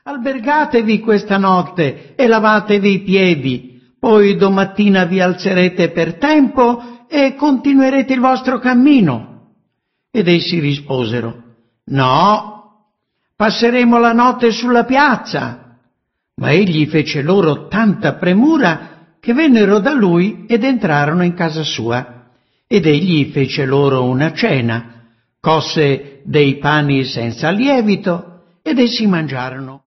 albergatevi questa notte e lavatevi i piedi, poi domattina vi alzerete per tempo e continuerete il vostro cammino. Ed essi risposero: no, passeremo la notte sulla piazza. Ma egli fece loro tanta premura che vennero da lui ed entrarono in casa sua. Ed egli fece loro una cena, cosse dei pani senza lievito ed essi mangiarono.